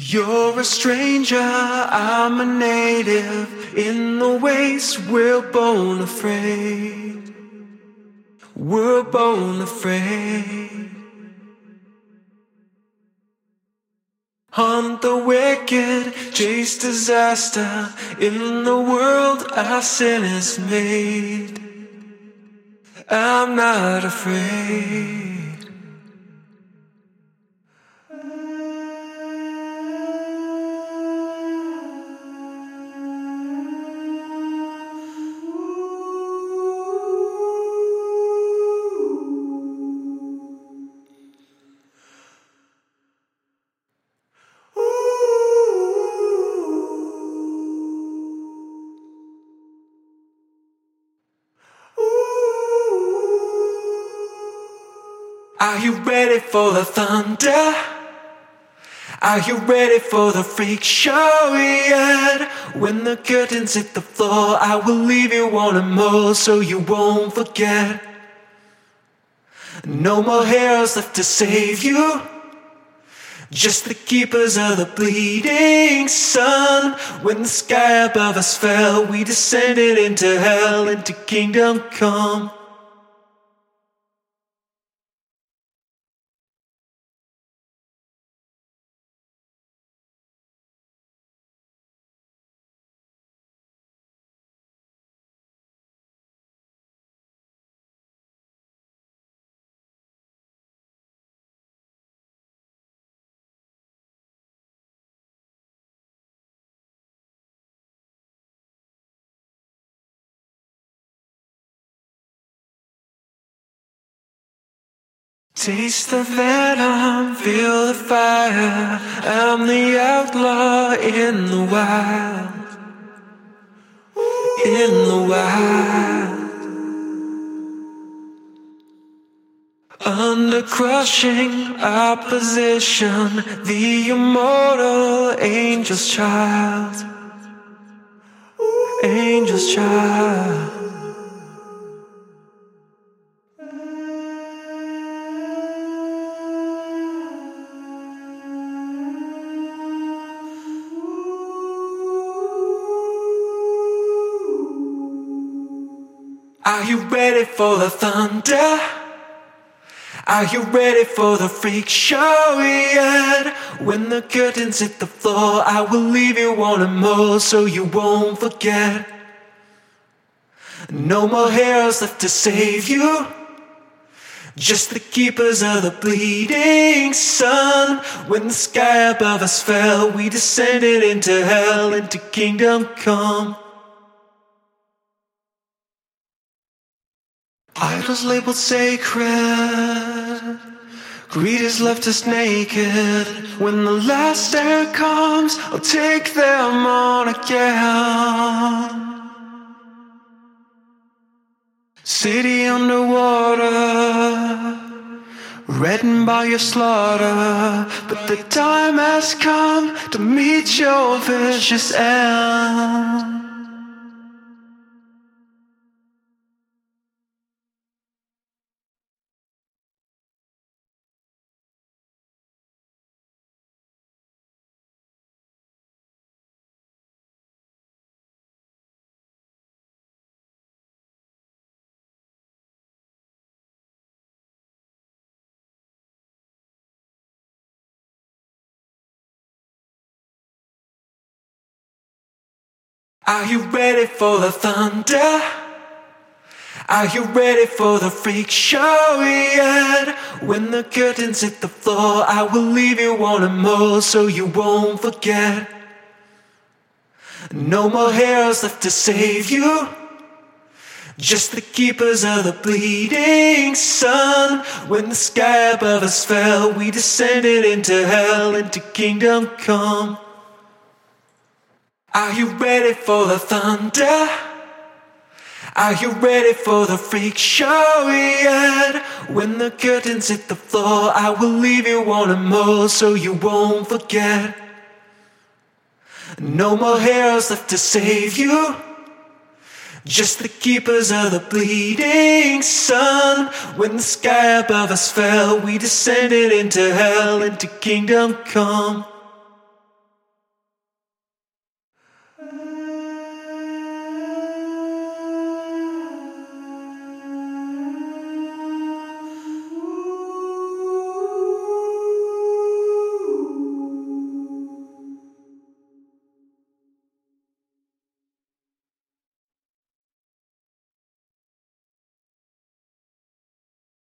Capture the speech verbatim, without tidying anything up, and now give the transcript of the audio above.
You're a stranger, I'm a native. In the waste, we're born afraid. We're born afraid. Hunt the wicked, chase disaster. In the world our sin is made. I'm not afraid. Are you ready for the thunder? Are you ready for the freak show yet? When the curtains hit the floor, I will leave you wanting more so you won't forget. No more heroes left to save you, just the keepers of the bleeding sun. When the sky above us fell, we descended into hell, into kingdom come. Taste the venom, feel the fire. I'm the outlaw in the wild. In the wild. Under crushing opposition, the immortal angel's child. Angel's child. Are you ready for the thunder? Are you ready for the freak show yet? When the curtains hit the floor, I will leave you wanting more so you won't forget. No more heroes left to save you, just the keepers of the bleeding sun. When the sky above us fell, we descended into hell, into kingdom come. Idols labeled sacred, greed has left us naked. When the last air comes, I'll take them on again. City underwater, reddened by your slaughter, but the time has come to meet your vicious end. Are you ready for the thunder? Are you ready for the freak show yet? When the curtains hit the floor, I will leave you wanting more so you won't forget. No more heroes left to save you, just the keepers of the bleeding sun. When the sky above us fell, we descended into hell, into kingdom come. Are you ready for the thunder? Are you ready for the freak show yet? When the curtains hit the floor, I will leave you wanting more so you won't forget. No more heroes left to save you, just the keepers of the bleeding sun. When the sky above us fell, we descended into hell, into kingdom come.